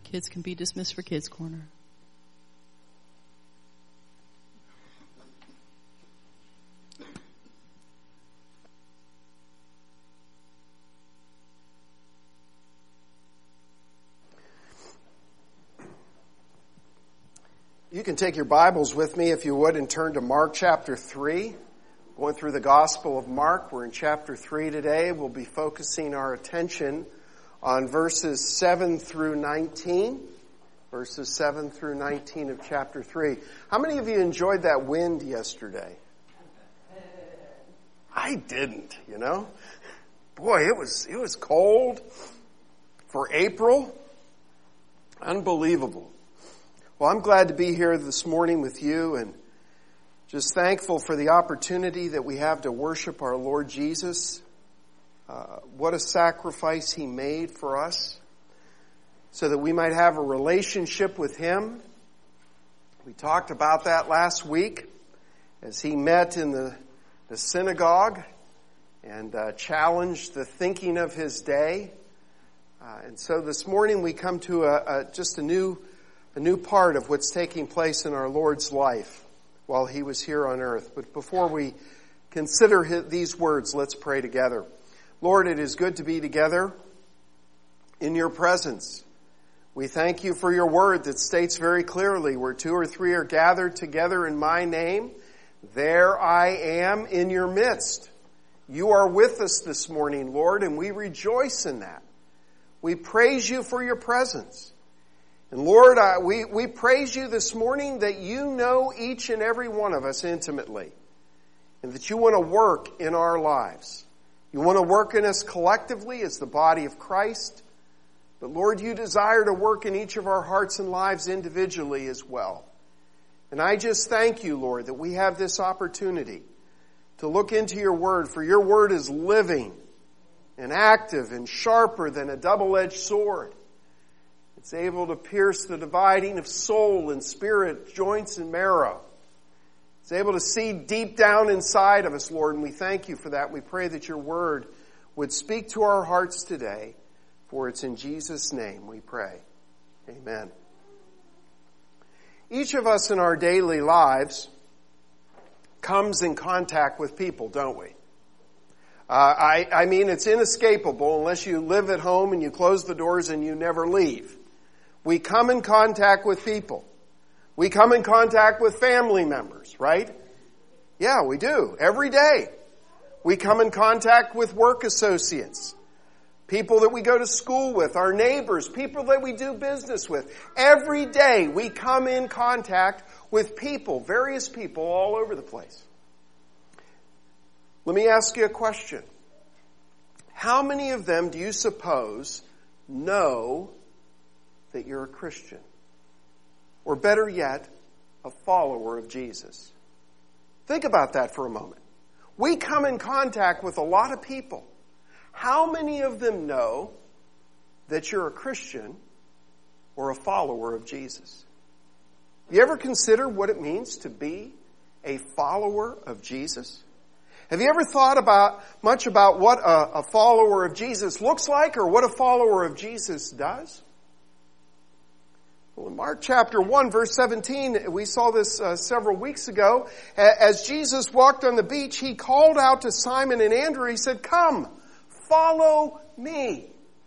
Kids can be dismissed for Kids Corner. You can take your Bibles with me, if you would, and turn to Mark chapter 3. Going through the Gospel of Mark. We're in chapter 3 today. We'll be focusing our attention on verses 7 through 19. Verses 7 through 19 of chapter 3. How many of you enjoyed that wind yesterday? I didn't, you know. Boy, it was cold for April. Unbelievable. Well, I'm glad to be here this morning with you and just thankful for the opportunity that we have to worship our Lord Jesus. What a sacrifice He made for us so that we might have a relationship with Him. We talked about that last week as He met in the synagogue and challenged the thinking of His day. And so this morning we come to just a new part of what's taking place in our Lord's life while He was here on earth. But before we consider these words, let's pray together. Lord, it is good to be together in Your presence. We thank You for Your word that states very clearly, where 2 or 3 are gathered together in My name, there I am in your midst. You are with us this morning, Lord, and we rejoice in that. We praise You for Your presence. And Lord, we praise You this morning that You know each and every one of us intimately, and that You want to work in our lives. You want to work in us collectively as the body of Christ, but Lord, You desire to work in each of our hearts and lives individually as well. And I just thank You, Lord, that we have this opportunity to look into Your word, for Your word is living and active and sharper than a double-edged sword. It's able to pierce the dividing of soul and spirit, joints and marrow. It's able to see deep down inside of us, Lord, and we thank You for that. We pray that Your word would speak to our hearts today, for it's in Jesus' name we pray. Amen. Each of us in our daily lives comes in contact with people, don't we? I mean, it's inescapable unless you live at home and you close the doors and you never leave. We come in contact with people. We come in contact with family members, right? Yeah, we do. Every day. We come in contact with work associates, people that we go to school with, our neighbors, people that we do business with. Every day we come in contact with people, various people all over the place. Let me ask you a question. How many of them do you suppose know that you're a Christian? Or better yet, a follower of Jesus? Think about that for a moment. We come in contact with a lot of people. How many of them know that you're a Christian or a follower of Jesus? You ever consider what it means to be a follower of Jesus? Have you ever thought much about what a follower of Jesus looks like or what a follower of Jesus does? Well, in Mark chapter 1, verse 17, we saw this several weeks ago. As Jesus walked on the beach, He called out to Simon and Andrew. He said, "Come, follow me."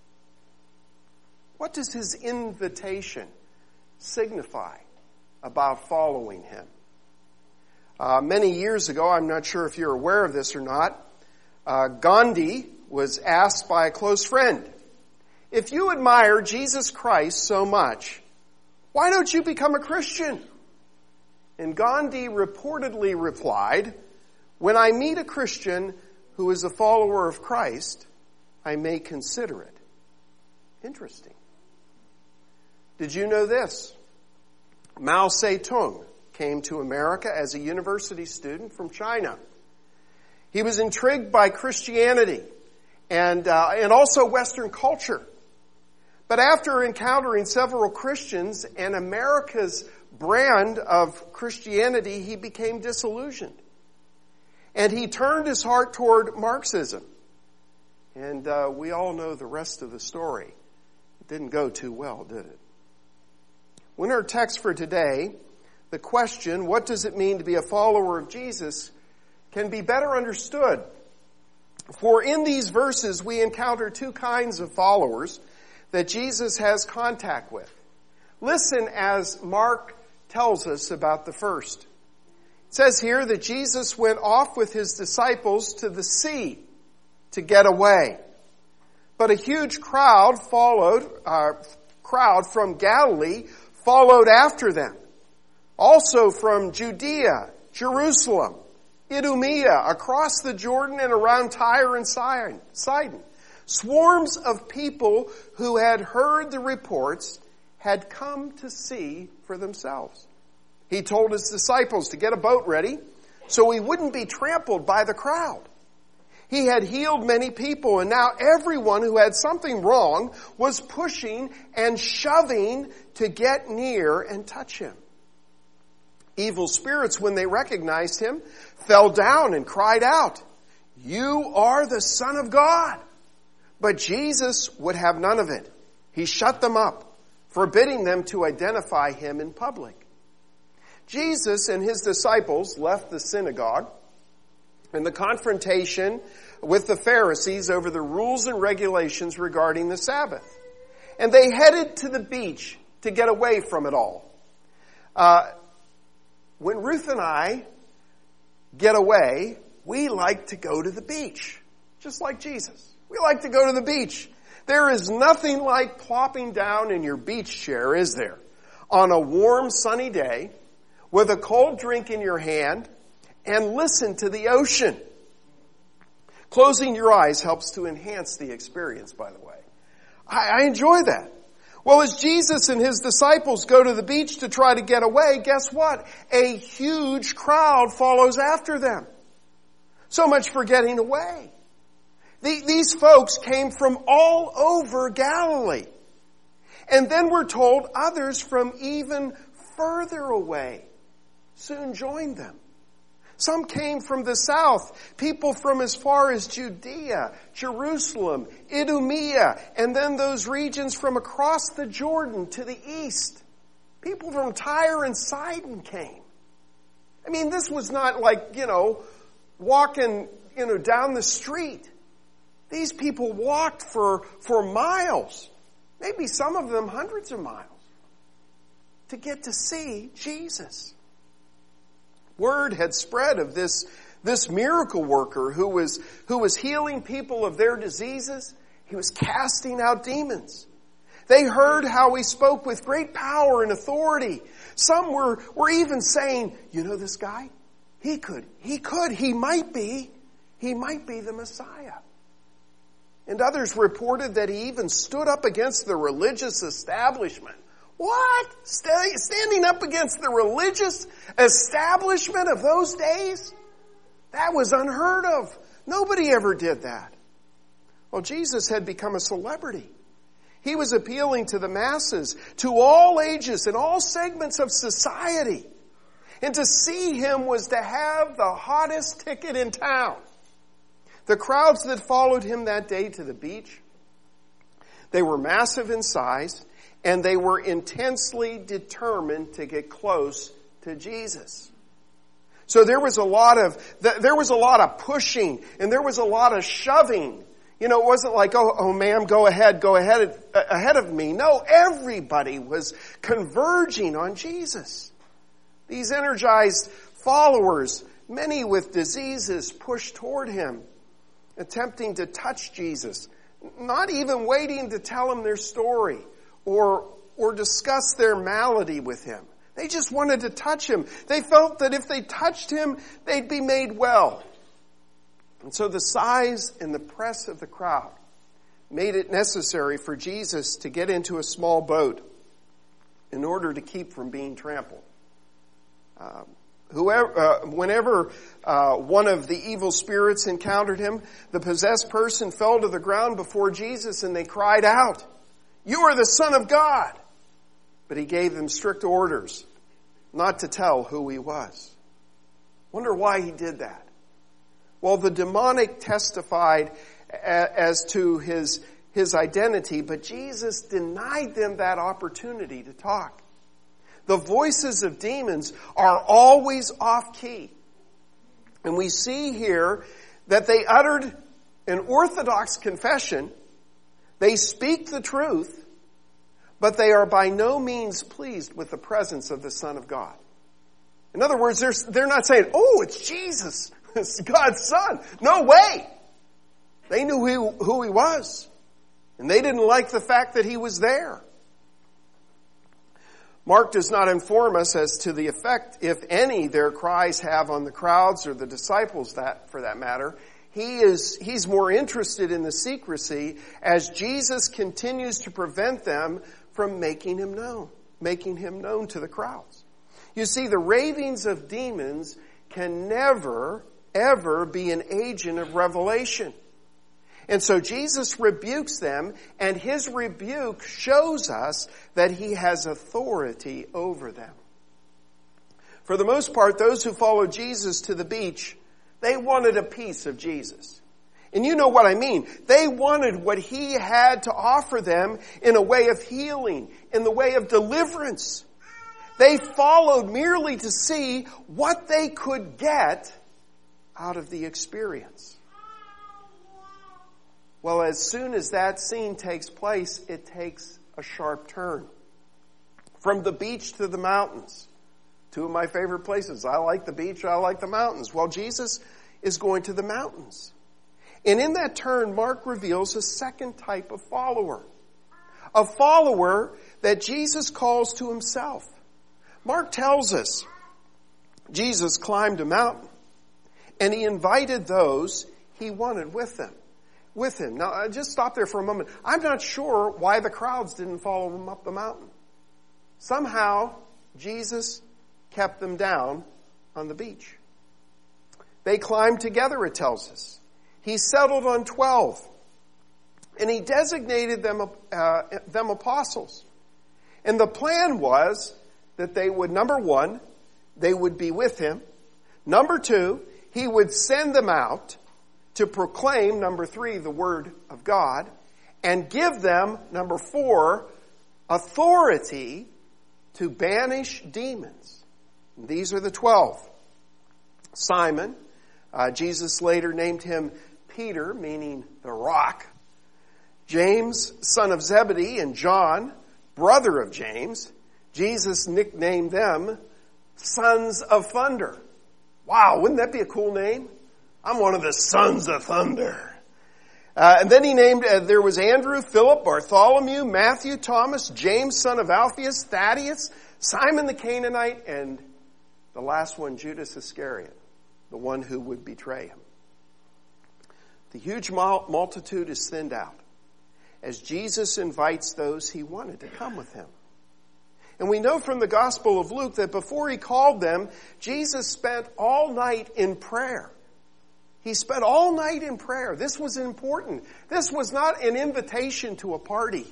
What does His invitation signify about following Him? Many years ago, I'm not sure if you're aware of this or not, Gandhi was asked by a close friend, "If you admire Jesus Christ so much, why don't you become a Christian?" And Gandhi reportedly replied, "When I meet a Christian who is a follower of Christ, I may consider it." Interesting. Did you know this? Mao Zedong came to America as a university student from China. He was intrigued by Christianity and also Western culture. But after encountering several Christians and America's brand of Christianity, he became disillusioned. And he turned his heart toward Marxism. And we all know the rest of the story. It didn't go too well, did it? in our text for today, the question, what does it mean to be a follower of Jesus, can be better understood. For in these verses, we encounter two kinds of followers that Jesus has contact with. Listen as Mark tells us about the first. It says here that Jesus went off with his disciples to the sea to get away. But a huge crowd from Galilee followed after them. Also from Judea, Jerusalem, Idumea, across the Jordan and around Tyre and Sidon. Swarms of people who had heard the reports had come to see for themselves. He told his disciples to get a boat ready so he wouldn't be trampled by the crowd. He had healed many people, and now everyone who had something wrong was pushing and shoving to get near and touch him. Evil spirits, when they recognized him, fell down and cried out, "You are the Son of God." But Jesus would have none of it. He shut them up, forbidding them to identify him in public. Jesus and his disciples left the synagogue, and the confrontation with the Pharisees over the rules and regulations regarding the Sabbath. And they headed to the beach to get away from it all. When Ruth and I get away, we like to go to the beach, just like Jesus. We like to go to the beach. There is nothing like plopping down in your beach chair, is there? On a warm, sunny day, with a cold drink in your hand, and listen to the ocean. Closing your eyes helps to enhance the experience, by the way. I enjoy that. Well, as Jesus and his disciples go to the beach to try to get away, guess what? A huge crowd follows after them. So much for getting away. These folks came from all over Galilee. And then we're told others from even further away soon joined them. Some came from the south, people from as far as Judea, Jerusalem, Idumea, and then those regions from across the Jordan to the east. People from Tyre and Sidon came. I mean, this was not like, walking, down the street. These people walked for miles, maybe some of them hundreds of miles, to get to see Jesus. Word had spread of this miracle worker who was healing people of their diseases. He was casting out demons. They heard how he spoke with great power and authority. Some were even saying, this guy? He might be the Messiah. And others reported that he even stood up against the religious establishment. What? Standing up against the religious establishment of those days? That was unheard of. Nobody ever did that. Well, Jesus had become a celebrity. He was appealing to the masses, to all ages and all segments of society. And to see him was to have the hottest ticket in town. The crowds that followed him that day to the beach, they were massive in size, and they were intensely determined to get close to Jesus. So there was a lot of pushing, and there was a lot of shoving. It wasn't like, oh ma'am, go ahead of me. No, everybody was converging on Jesus. These energized followers, many with diseases, pushed toward him, attempting to touch Jesus, not even waiting to tell him their story or discuss their malady with him. They just wanted to touch him. They felt that if they touched him, they'd be made well. And so the size and the press of the crowd made it necessary for Jesus to get into a small boat in order to keep from being trampled. Whenever one of the evil spirits encountered him, the possessed person fell to the ground before Jesus and they cried out, "You are the Son of God." But he gave them strict orders not to tell who he was. Wonder why he did that. Well, the demonic testified as to his identity, but Jesus denied them that opportunity to talk. The voices of demons are always off key. And we see here that they uttered an orthodox confession. They speak the truth, but they are by no means pleased with the presence of the Son of God. In other words, they're not saying, oh, it's Jesus, it's God's Son. No way. They knew who he was, and they didn't like the fact that he was there. Mark does not inform us as to the effect, if any, their cries have on the crowds or the disciples, that for that matter. He's more interested in the secrecy as Jesus continues to prevent them from making him known to the crowds. You see, the ravings of demons can never, ever be an agent of revelation. And so Jesus rebukes them, and his rebuke shows us that he has authority over them. For the most part, those who followed Jesus to the beach, they wanted a piece of Jesus. And you know what I mean. They wanted what he had to offer them in a way of healing, in the way of deliverance. They followed merely to see what they could get out of the experience. Well, as soon as that scene takes place, it takes a sharp turn. From the beach to the mountains. Two of my favorite places. I like the beach, I like the mountains. Well, Jesus is going to the mountains. And in that turn, Mark reveals a second type of follower. A follower that Jesus calls to himself. Mark tells us Jesus climbed a mountain and he invited those he wanted with him. Now, just stop there for a moment. I'm not sure why the crowds didn't follow him up the mountain. Somehow, Jesus kept them down on the beach. They climbed together, it tells us. He settled on 12. And he designated them apostles. And the plan was that they would, number one, they would be with him. Number two, he would send them out to proclaim, number three, the word of God, and give them, number four, authority to banish demons. And these are the 12. Simon, Jesus later named him Peter, meaning the rock. James, son of Zebedee, and John, brother of James. Jesus nicknamed them Sons of Thunder. Wow, wouldn't that be a cool name? I'm one of the Sons of Thunder. And then he named, there was Andrew, Philip, Bartholomew, Matthew, Thomas, James, son of Alphaeus, Thaddeus, Simon the Canaanite, and the last one, Judas Iscariot, the one who would betray him. The huge multitude is thinned out as Jesus invites those he wanted to come with him. And we know from the Gospel of Luke that before he called them, Jesus spent all night in prayer. He spent all night in prayer. This was important. This was not an invitation to a party.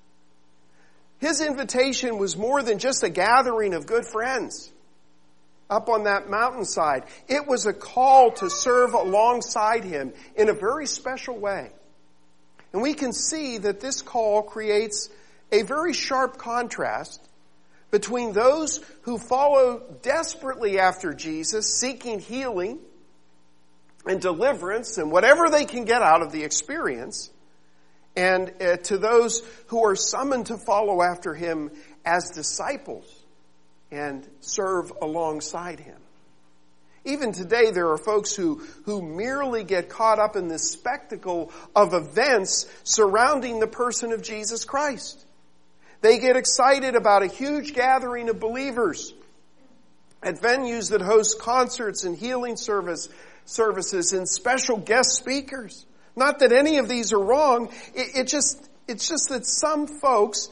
His invitation was more than just a gathering of good friends up on that mountainside. It was a call to serve alongside him in a very special way. And we can see that this call creates a very sharp contrast between those who follow desperately after Jesus, seeking healing and deliverance and whatever they can get out of the experience, and to those who are summoned to follow after him as disciples and serve alongside him. Even today, there are folks who merely get caught up in this spectacle of events surrounding the person of Jesus Christ. They get excited about a huge gathering of believers at venues that host concerts and healing services and special guest speakers. Not that any of these are wrong. It's just that some folks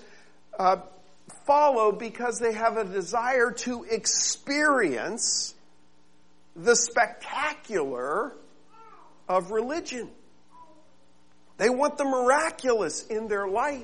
follow because they have a desire to experience the spectacular of religion. They want the miraculous in their life.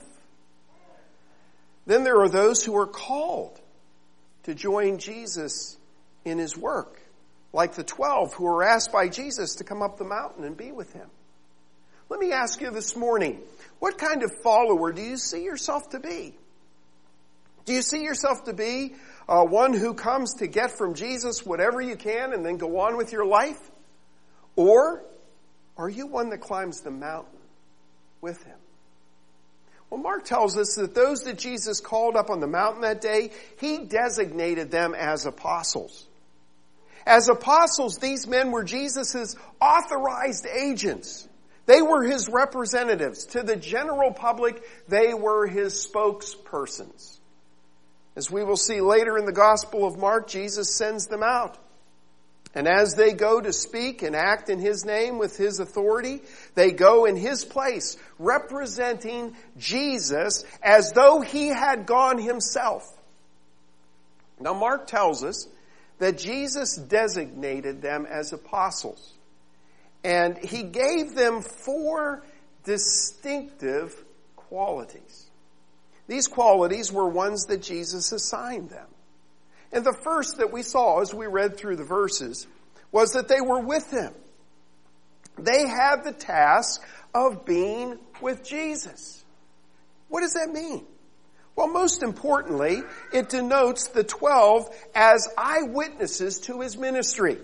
Then there are those who are called to join Jesus in his work, like the 12 who were asked by Jesus to come up the mountain and be with him. Let me ask you this morning, what kind of follower do you see yourself to be? Do you see yourself to be one who comes to get from Jesus whatever you can and then go on with your life? Or are you one that climbs the mountain with him? Well, Mark tells us that those that Jesus called up on the mountain that day, he designated them as apostles. As apostles, these men were Jesus' authorized agents. They were his representatives. To the general public, they were his spokespersons. As we will see later in the Gospel of Mark, Jesus sends them out. And as they go to speak and act in his name with his authority, they go in his place, representing Jesus as though he had gone himself. Now, Mark tells us that Jesus designated them as apostles. And he gave them 4 distinctive qualities. These qualities were ones that Jesus assigned them. And the first that we saw as we read through the verses was that they were with him. They had the task of being with Jesus. What does that mean? Well, most importantly, it denotes the 12 as eyewitnesses to his ministry.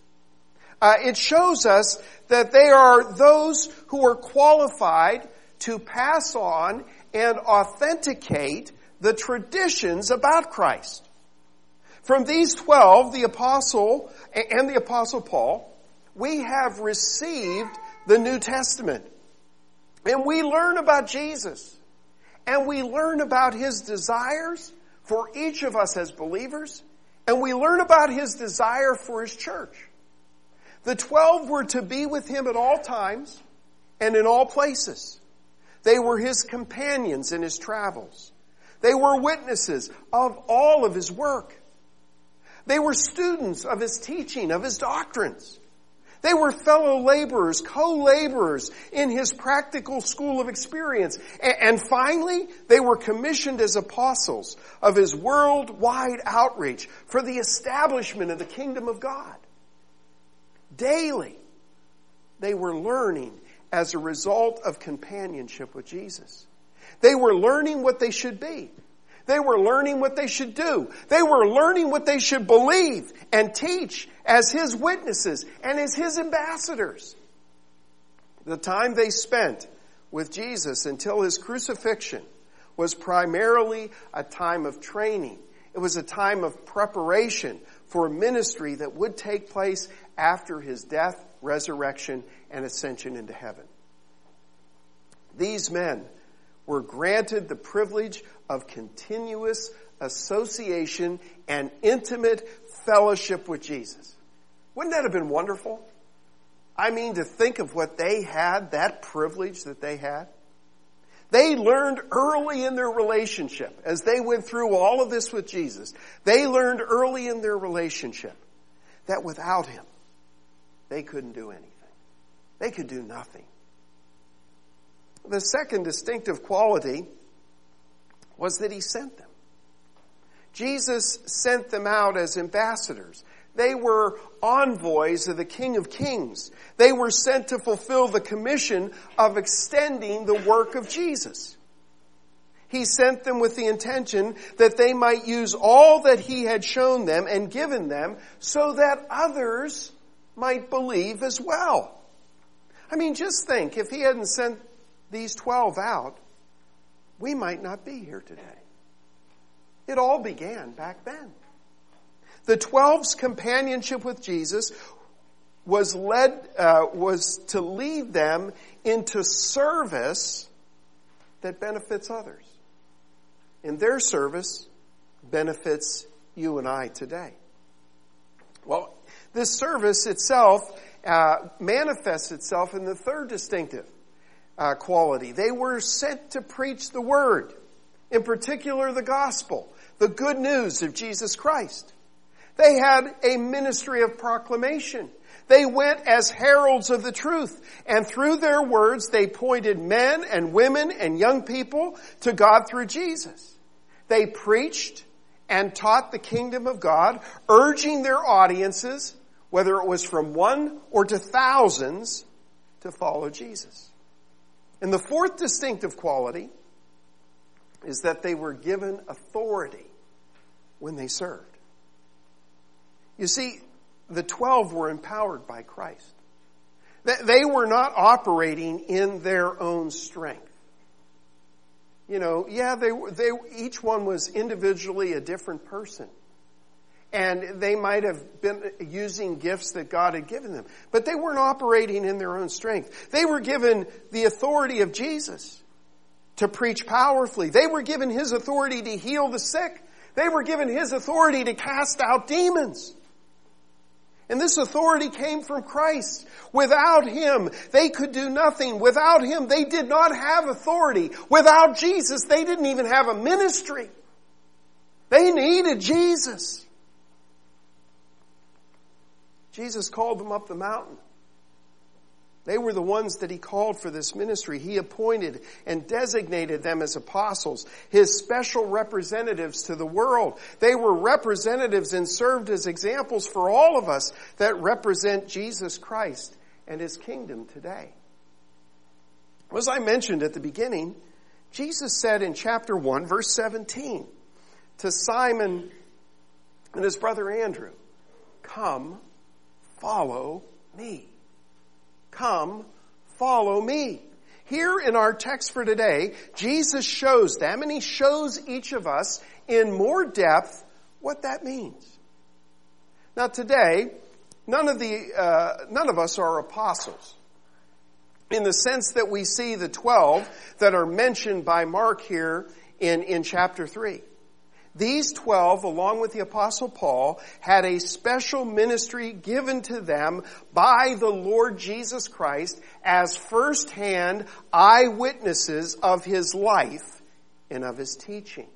It shows us that they are those who are qualified to pass on and authenticate the traditions about Christ. From these 12, the apostle and the apostle Paul, we have received the New Testament. And we learn about Jesus. And we learn about his desires for each of us as believers. And we learn about his desire for his church. The 12 were to be with him at all times and in all places. They were his companions in his travels. They were witnesses of all of his work. They were students of his teaching, of his doctrines. They were fellow laborers, co-laborers in his practical school of experience. And finally, they were commissioned as apostles of his worldwide outreach for the establishment of the kingdom of God. Daily, they were learning as a result of companionship with Jesus. They were learning what they should be. They were learning what they should do. They were learning what they should believe and teach as his witnesses and as his ambassadors. The time they spent with Jesus until his crucifixion was primarily a time of training. It was a time of preparation for a ministry that would take place after his death, resurrection, and ascension into heaven. These men were granted the privilege of continuous association and intimate fellowship with Jesus. Wouldn't that have been wonderful? I mean, to think of what they had, that privilege that they had. They learned early in their relationship, as they went through all of this with Jesus, they learned early in their relationship that without him, they couldn't do anything. They could do nothing. The second distinctive quality was that he sent them. Jesus sent them out as ambassadors. They were envoys of the King of Kings. They were sent to fulfill the commission of extending the work of Jesus. He sent them with the intention that they might use all that he had shown them and given them so that others might believe as well. I mean, just think, if he hadn't sent these 12 out, we might not be here today. It all began back then. The 12's companionship with Jesus was to lead them into service that benefits others. And their service benefits you and I today. Well, this service itself manifests itself in the third distinctive quality. They were sent to preach the word, in particular the gospel, the good news of Jesus Christ. They had a ministry of proclamation. They went as heralds of the truth, and through their words they pointed men and women and young people to God through Jesus. They preached and taught the kingdom of God, urging their audiences, whether it was from one or to thousands, to follow Jesus. And the fourth distinctive quality is that they were given authority when they served. You see, the 12 were empowered by Christ. They were not operating in their own strength. You know, yeah, they each one was individually a different person. And they might have been using gifts that God had given them. But they weren't operating in their own strength. They were given the authority of Jesus to preach powerfully. They were given His authority to heal the sick. They were given His authority to cast out demons. And this authority came from Christ. Without Him, they could do nothing. Without Him, they did not have authority. Without Jesus, they didn't even have a ministry. They needed Jesus. Jesus called them up the mountain. They were the ones that He called for this ministry. He appointed and designated them as apostles, His special representatives to the world. They were representatives and served as examples for all of us that represent Jesus Christ and His kingdom today. As I mentioned at the beginning, Jesus said in chapter 1, verse 17, to Simon and his brother Andrew, "Come, follow me. Come, follow me." Here in our text for today, Jesus shows them, and He shows each of us in more depth what that means. Now today, none of us are apostles, in the sense that we see the 12 that are mentioned by Mark here in chapter 3. These 12, along with the Apostle Paul, had a special ministry given to them by the Lord Jesus Christ as first-hand eyewitnesses of His life and of His teaching.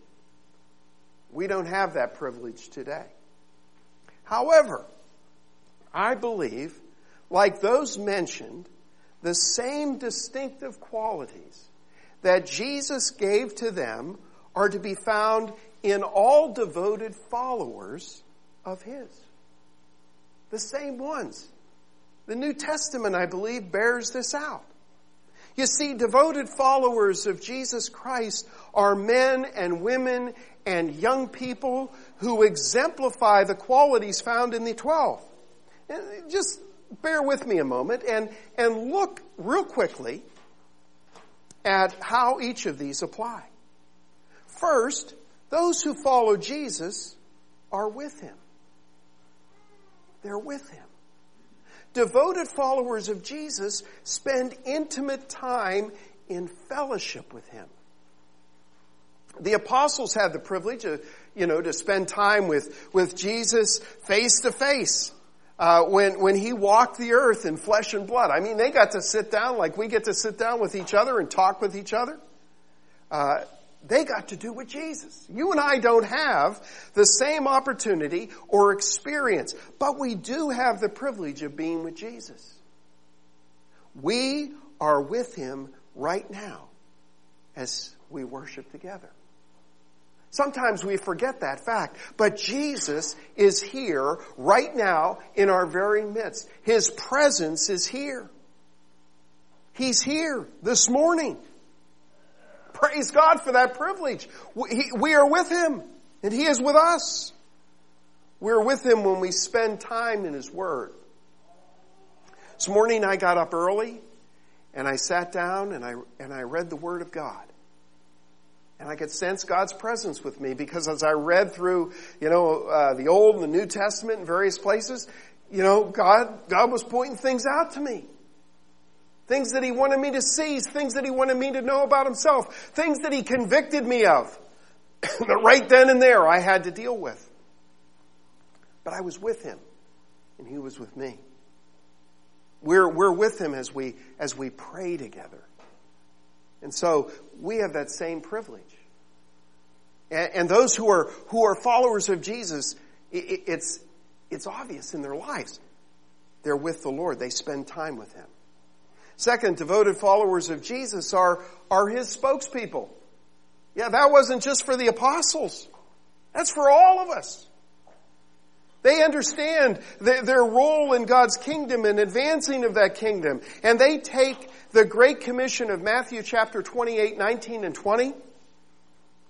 We don't have that privilege today. However, I believe, like those mentioned, the same distinctive qualities that Jesus gave to them are to be found in all devoted followers of His. The same ones. The New Testament, I believe, bears this out. You see, devoted followers of Jesus Christ are men and women and young people who exemplify the qualities found in the 12. And just bear with me a moment and look real quickly at how each of these apply. First, those who follow Jesus are with Him. They're with Him. Devoted followers of Jesus spend intimate time in fellowship with Him. The apostles had the privilege of, to spend time with Jesus face to face. When He walked the earth in flesh and blood. I mean, they got to sit down like we get to sit down with each other and talk with each other. They got to do with Jesus. You and I don't have the same opportunity or experience, but we do have the privilege of being with Jesus. We are with Him right now as we worship together. Sometimes we forget that fact, but Jesus is here right now in our very midst. His presence is here. He's here this morning. Praise God for that privilege. We are with Him, and He is with us. We're with Him when we spend time in His Word. This morning I got up early, and I sat down, and I read the Word of God. And I could sense God's presence with me, because as I read through, the Old and the New Testament in various places, God was pointing things out to me. Things that He wanted me to see, things that He wanted me to know about Himself, things that He convicted me of, that right then and there I had to deal with. But I was with Him, and He was with me. We're with Him as we pray together. And so we have that same privilege. And those who are followers of Jesus, it's obvious in their lives. They're with the Lord. They spend time with Him. Second, devoted followers of Jesus are His spokespeople. Yeah, that wasn't just for the apostles. That's for all of us. They understand their role in God's kingdom and advancing of that kingdom. And they take the Great Commission of Matthew chapter 28, 19 and 20.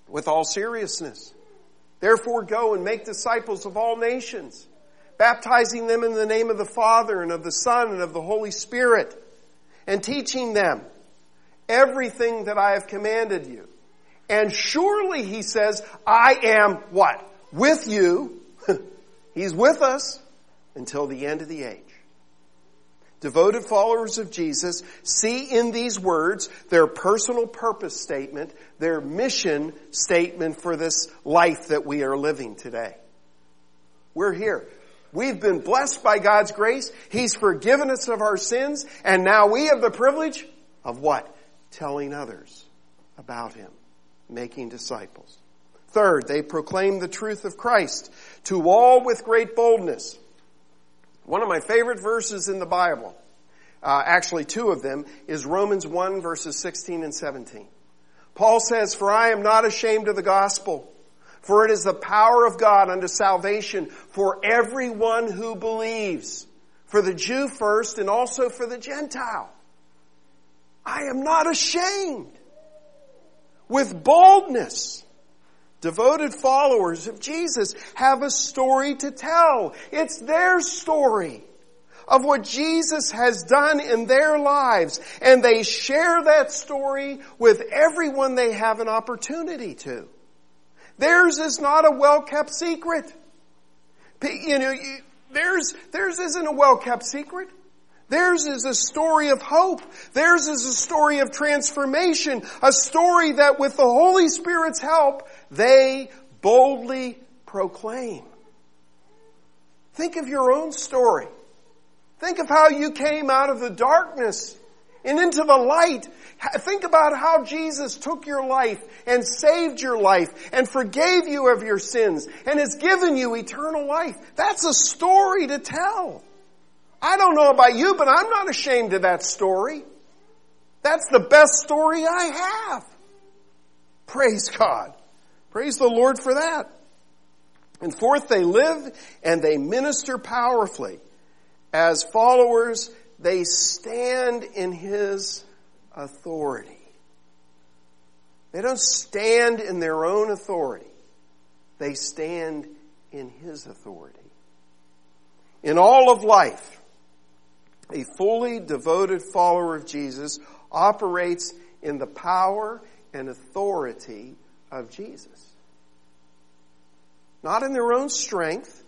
with all seriousness. Therefore go and make disciples of all nations, baptizing them in the name of the Father and of the Son and of the Holy Spirit, and teaching them everything that I have commanded you. And surely, he says, I am what? With you. He's with us until the end of the age. Devoted followers of Jesus see in these words their personal purpose statement, their mission statement for this life that we are living today. We're here. We've been blessed by God's grace. He's forgiven us of our sins. And now we have the privilege of what? Telling others about Him, making disciples. Third, they proclaim the truth of Christ to all with great boldness. One of my favorite verses in the Bible, actually two of them, is Romans 1 verses 16 and 17. Paul says, "For I am not ashamed of the gospel, for it is the power of God unto salvation for everyone who believes, for the Jew first and also for the Gentile. I am not ashamed." With boldness, devoted followers of Jesus have a story to tell. It's their story of what Jesus has done in their lives. And they share that story with everyone they have an opportunity to. Theirs is not a well-kept secret. Theirs isn't a well-kept secret. Theirs is a story of hope. Theirs is a story of transformation. A story that with the Holy Spirit's help, they boldly proclaim. Think of your own story. Think of how you came out of the darkness and into the light. Think about how Jesus took your life and saved your life and forgave you of your sins and has given you eternal life. That's a story to tell. I don't know about you, but I'm not ashamed of that story. That's the best story I have. Praise God. Praise the Lord for that. And fourth, they live and they minister powerfully. As followers, they stand in His authority. They don't stand in their own authority. They stand in His authority. In all of life, a fully devoted follower of Jesus operates in the power and authority of Jesus. Not in their own strength,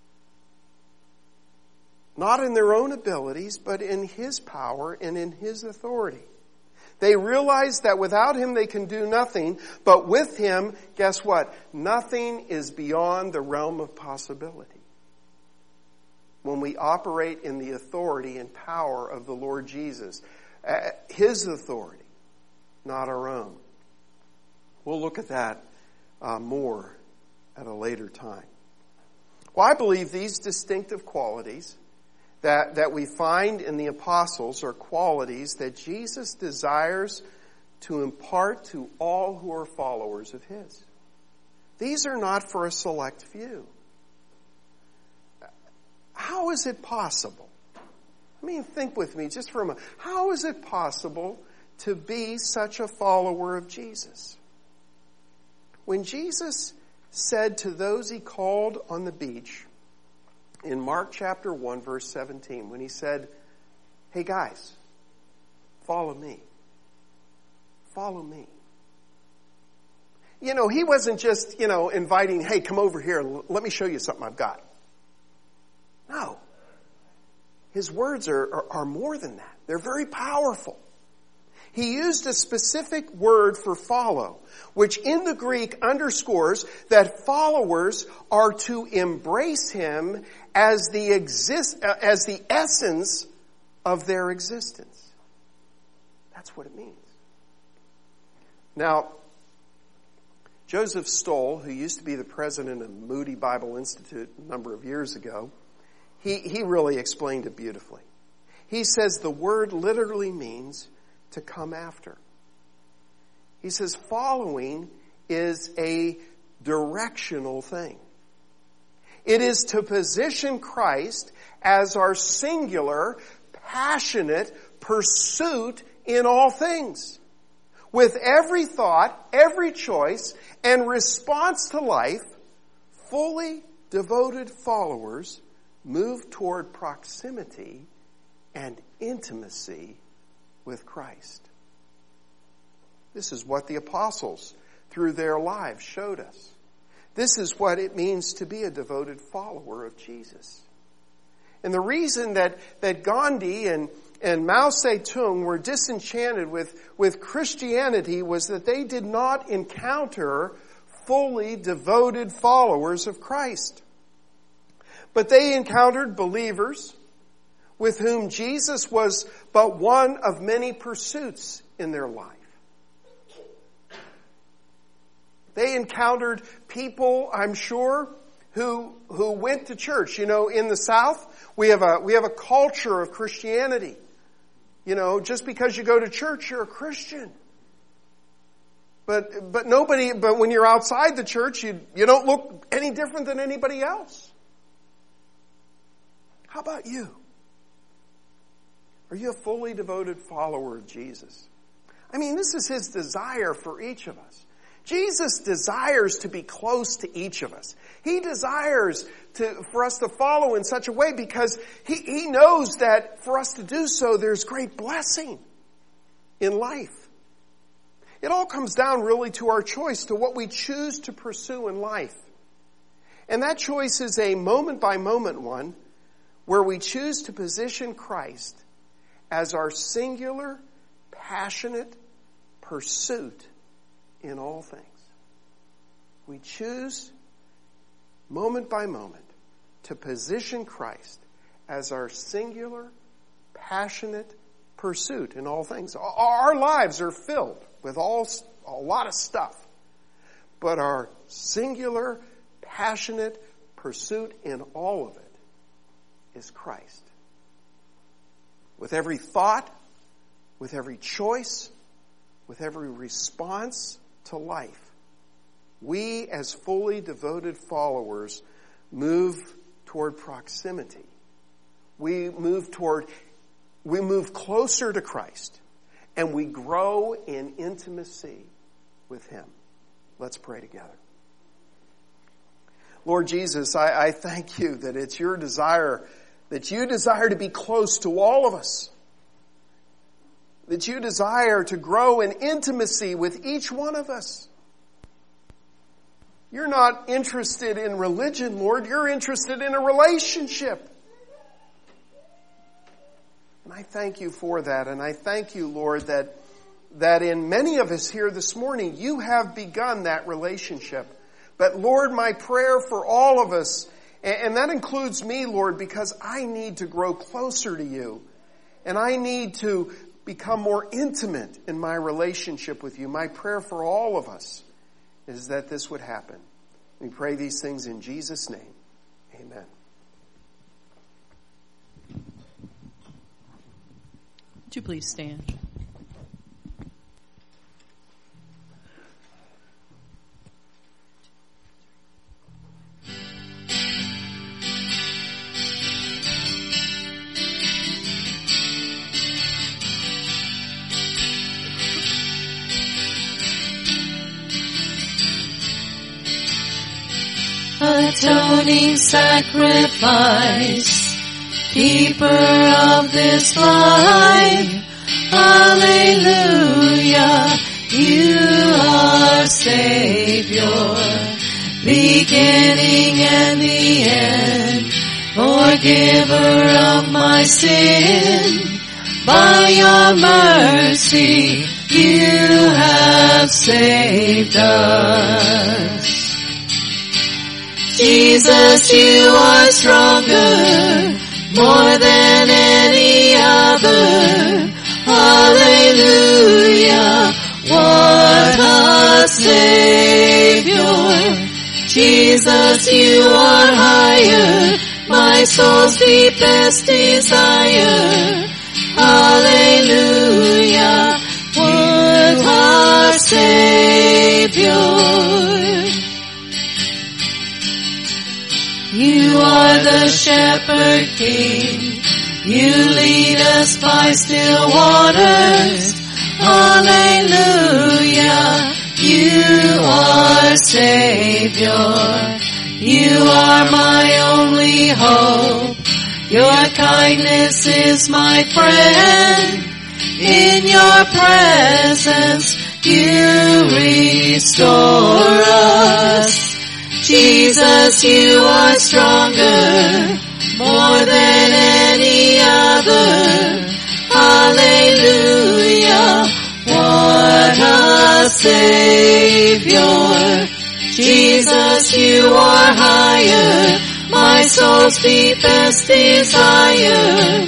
not in their own abilities, but in His power and in His authority. They realize that without Him they can do nothing, but with Him, guess what? Nothing is beyond the realm of possibility. When we operate in the authority and power of the Lord Jesus, His authority, not our own. We'll look at that more at a later time. Well, I believe these distinctive qualities that we find in the apostles are qualities that Jesus desires to impart to all who are followers of His. These are not for a select few. How is it possible? I mean, think with me just for a moment. How is it possible to be such a follower of Jesus? When Jesus said to those He called on the beach, in Mark chapter 1, verse 17, when He said, "Hey guys, follow me. Follow me." He wasn't just, inviting, "Hey, come over here, let me show you something I've got." No. His words are more than that. They're very powerful. He used a specific word for follow, which in the Greek underscores that followers are to embrace Him as the essence of their existence. That's what it means. Now, Joseph Stoll, who used to be the president of Moody Bible Institute a number of years ago, he really explained it beautifully. He says the word literally means to come after. He says following is a directional thing. It is to position Christ as our singular, passionate pursuit in all things. with every thought, every choice, and response to life, fully devoted followers move toward proximity and intimacy with Christ. This is what the apostles, through their lives, showed us. This is what it means to be a devoted follower of Jesus. And the reason that Gandhi and Mao Zedong were disenchanted with Christianity was that they did not encounter fully devoted followers of Christ. But they encountered believers with whom Jesus was but one of many pursuits in their life. They encountered people, I'm sure, who went to church. You know, in the South, we have a culture of Christianity. You know, just because you go to church, you're a Christian. But when you're outside the church, you don't look any different than anybody else. How about you? Are you a fully devoted follower of Jesus? I mean, this is his desire for each of us. Jesus desires to be close to each of us. He desires for us to follow in such a way because he knows that for us to do so, there's great blessing in life. It all comes down really to our choice, to what we choose to pursue in life. And that choice is a moment-by-moment one where we choose to position Christ as our singular, passionate pursuit in all things. We choose, moment by moment, to position Christ as our singular, passionate pursuit in all things. Our lives are filled with a lot of stuff, but our singular, passionate pursuit in all of it is Christ. With every thought, with every choice, with every response to life, we as fully devoted followers move toward proximity. We move closer to Christ, and we grow in intimacy with him. Let's pray together. Lord Jesus, I thank you that it's your desire, that you desire to be close to all of us, that you desire to grow in intimacy with each one of us. You're not interested in religion, Lord. You're interested in a relationship. And I thank you for that. And I thank you, Lord, that in many of us here this morning, you have begun that relationship. But Lord, my prayer for all of us, and that includes me, Lord, because I need to grow closer to you. And I need to become more intimate in my relationship with you. My prayer for all of us is that this would happen. We pray these things in Jesus' name. Amen. Would you please stand? Atoning sacrifice, keeper of this life, hallelujah, you are Savior, beginning and the end, forgiver of my sin, by your mercy you have saved us. Jesus, you are stronger, more than any other. Hallelujah, what a Savior. Jesus, you are higher, my soul's deepest desire. Hallelujah, what a Savior. You are the shepherd king. You lead us by still waters. Hallelujah. Savior. You are my only hope. Your kindness is my friend. In your presence you restore us. Jesus, you are stronger, more than any other. Hallelujah, what a Savior. Jesus, you are higher, my soul's deepest desire.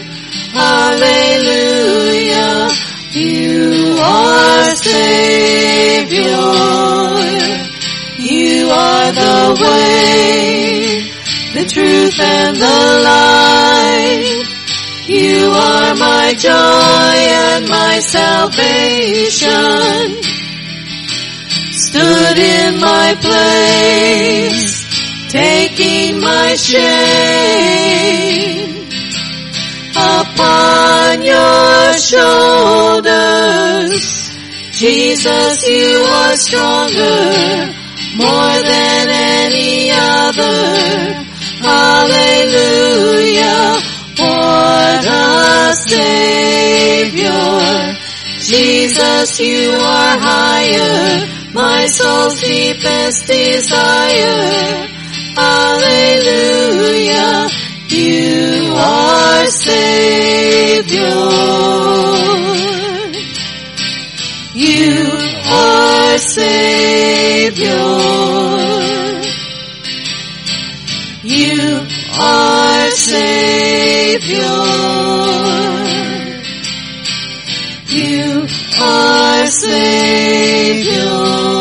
Hallelujah, you are Savior. You are the way, the truth and the light. You are my joy and my salvation. Stood in my place, taking my shame. Upon your shoulders, Jesus, you are stronger, more than any other. Hallelujah, what a Savior. Jesus, you are higher, my soul's deepest desire. Hallelujah, you are Savior. You are Savior. You are Savior. You are Savior.